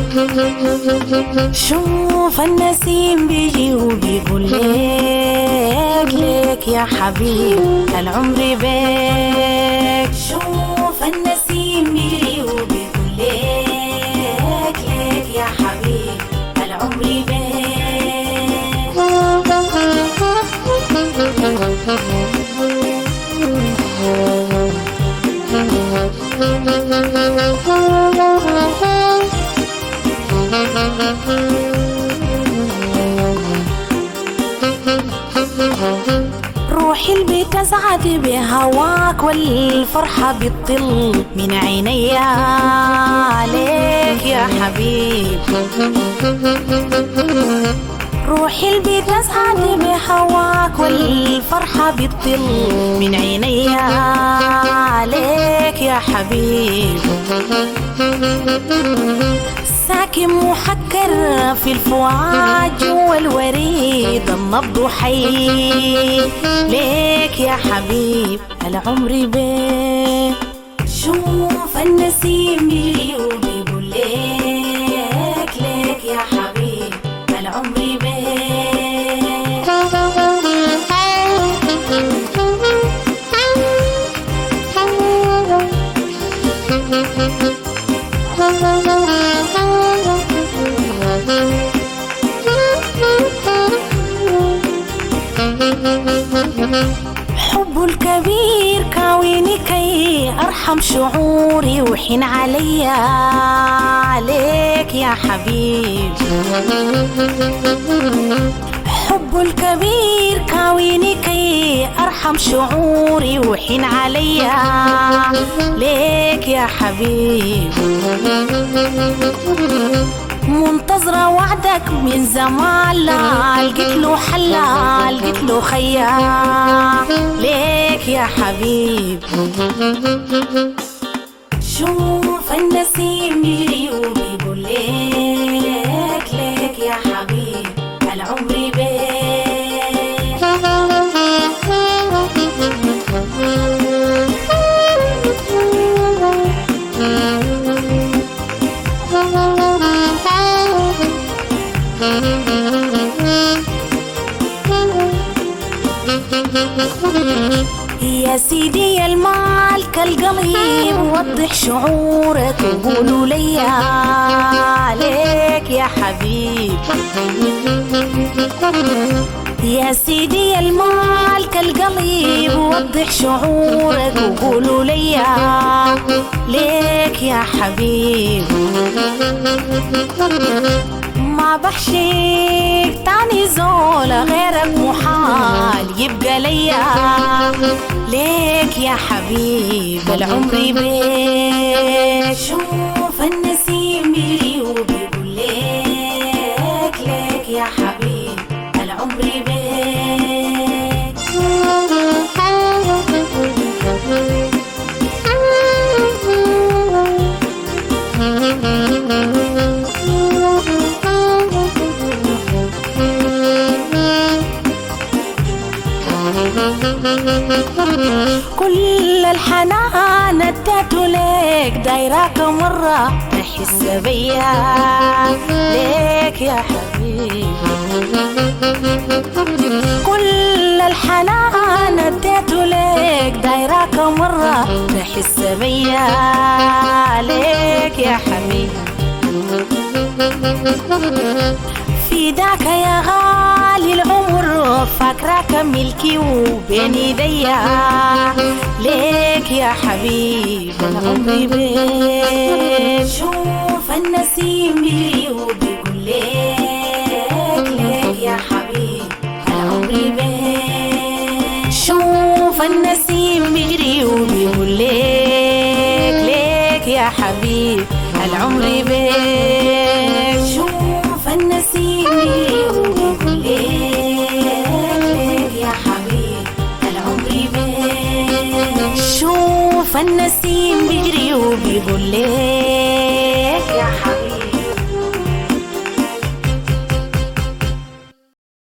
شوف النسيم بيجي وبيقول ليك يا حبيب العمر بيك. شوف النسيم بيجي وبيقول ليك يا حبيب العمر بيك. روحي اللي بتسعد بهواك والفرحة بتطل من عيني عليك يا حبيب. روحي اللي بتسعد بهواك والفرحة بتطل من عيني عليك يا حبيب. ساكن محكر في الفؤاد جوا الوريد النبض حي ليك يا حبيب العمر بيك. شوف النسيم بيجي وبيقول ليك يا حبيب العمر بيك. حب الكبير كاويني كي أرحم شعوري وحين عليا عليك يا حبيب. حب الكبير كاويني كي أرحم شعوري وحين عليا ليك يا حبيب. منتظرة وعدك من زمان لا لقيت له حلا لقيت له خيا ليك يا حبيب. شوف النسيم بيجي وبيقول ليك يا حبيب العمر بيك. يا سيدي المال كالقليب وضح شعورك وقولوا لي عليك يا حبيب. يا سيدي المال كالقليب وضح شعورك وقولوا لي ليك يا حبيب. ما بحشيك تاني زول غيرك محال يبقى ليا ليك يا حبيب العمر بيك. شوف النسيم بيجي وبيقول ليك يا حبيب العمر بيك. كل الحنان اديته ليك دايراك مرة تحس بيا ليك يا حبيب. كل الحنان اديته ليك دايراك مرة تحس بيا ليك يا حبيب. في داك يا غالي العمر فاكراك ملكي وبين ايديا ليك يا حبيب العمر بيك. شوف النسيم بيجي وبيقول ليك يا حبيب العمر بيك. شوف النسيم بيجري وبيقول ليك يا حبيب العمر بيك. شوف النسيم بيجري وبيقول ليك يا حبيب العمر بيك. شوف النسيم بيجري وبيقول ليك